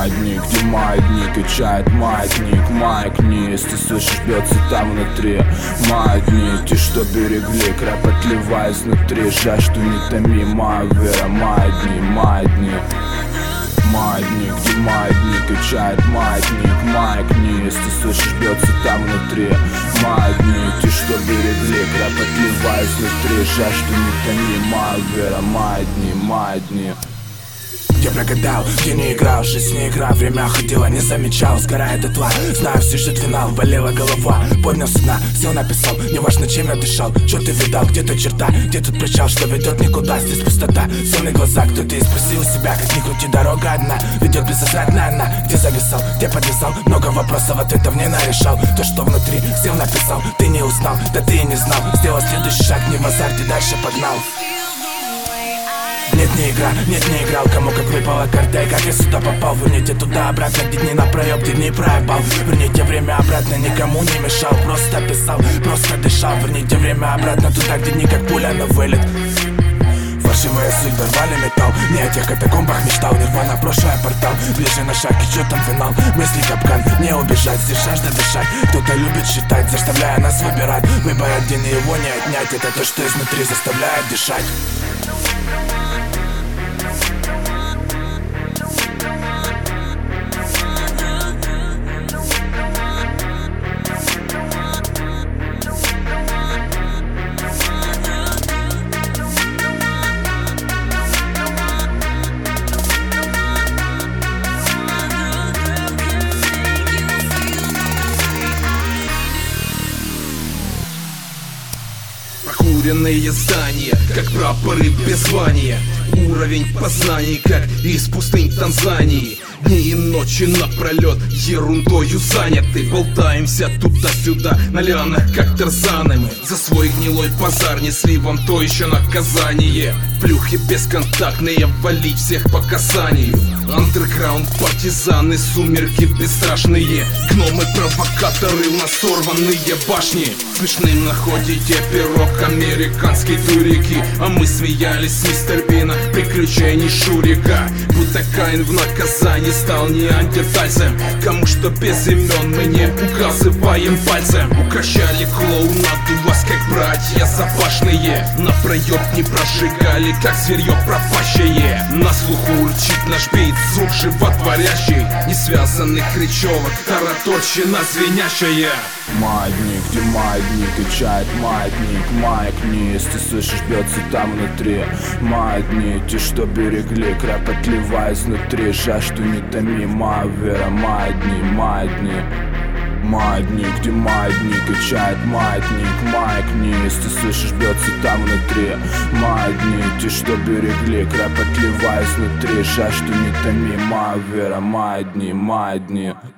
Маятник, где маятник, качает маятник. Маятни, если слышишь, бьется там внутри. Маятник, те, что берегли, кровь отливая изнутри. Жаль, что не томи мою веру. Маятни, маятник. Маятник, где маятник, качает маятник. Маятни, если слышишь, бьется там внутри. Маятник, те, что берегли, кровь отливая изнутри. Жаль, что не томи мою веру. Маятни, маятни. Где прогадал, где не играл, жизнь не игра. Время ходило, не замечал, сгорает дотла. Знаю, все ждет финал, болела голова. Поднял с дна, сел написал, неважно чем я дышал. Что ты видал, где-то черта, где тут причал, что ведет никуда, здесь пустота. Сонные глаза, кто ты, спросил себя, как ни крути, дорога одна ведет бессознательно она. Где зависал, где подвисал, много вопросов, ответов не нарешал. То, что внутри, сел написал, ты не узнал, да ты и не знал. Сделал следующий шаг, не в азарте, дальше погнал. Нет, не игра, нет, не играл. Кому как выпала карта и как я сюда попал. Верните туда-обратно, где дни напроеб, где дни проебал. Верните время обратно, никому не мешал. Просто писал, просто дышал. Верните время обратно туда, где дни как пуля на вылет. Фальшивая судьба, рвали металл. Не о тех катакомбах мечтал. Нирвана, прошлое, портал. Ближе на шаг, и чё там финал? Мысли капкан, не убежать, здесь жажда дышать. Кто-то любит считать, заставляя нас выбирать. Выбор один, и его не отнять. Это то, что изнутри заставляет дышать. Прокуренные здания, как прапоры без звания. Уровень познаний, как из пустынь Танзании. Дни и ночи напролет ерундою заняты. Болтаемся туда-сюда на лианах, как тарзаны. Мы за свой гнилой базар несли вам то еще наказание. Плюхи бесконтактные, валить всех по касанию. Андерграунд, партизаны, сумерки бесстрашные. Гномы-провокаторы, у нас сорванные башни. Смешным находите пирог, американские турики. А мы смеялись с мистер Бина, приключений Шурика. Будто Каин в наказании стал неандертальцем. Кому что без имен мы не указываем пальцем. Укращали клоунаду вас, как братья запашные. Напроеб не прожигали, как зверье пропащее. На слуху урчит наш бит, звук животворящий. Несвязанных речевок, тараторщина звенящая. Маятник, где маятник, качает маятник. Маятни, если слышишь, бьется там внутри. Маятни, те, что берегли, кровь отливая изнутри. Жаль, что не томи мою веру. Маятни, маятни. Маятник, где маятник, качает маятник. Маятни, если слышишь, бьется там внутри. Маятни, те, что берегли, кровь отливая изнутри. Жаль, что не томи мою веру. Маятни, маятни.